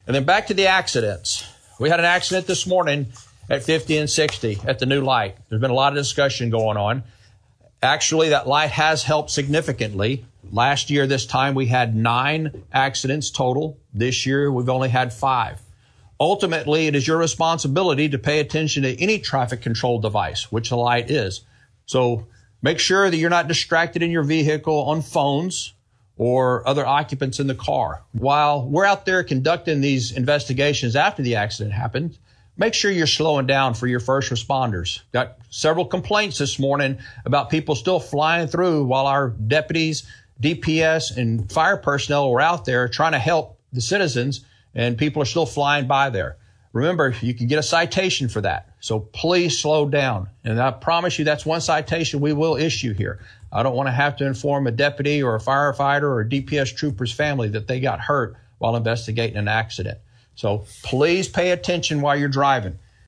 And then back to the accidents. We had an accident this morning at 50 and 60 at the new light. There's been a lot of discussion going on. Actually, that light has helped significantly. Last year, this time, we had 9 accidents total. This year, we've only had 5. Ultimately, it is your responsibility to pay attention to any traffic control device, which the light is. So make sure that you're not distracted in your vehicle on phones or other occupants in the car. While we're out there conducting these investigations after the accident happened, make sure you're slowing down for your first responders. Got several complaints this morning about people still flying through while our deputies, DPS, and fire personnel were out there trying to help the citizens, and people are still flying by there. Remember, you can get a citation for that. So please slow down. And I promise you that's one citation we will issue here. I don't want to have to inform a deputy or a firefighter or a DPS trooper's family that they got hurt while investigating an accident. So please pay attention while you're driving.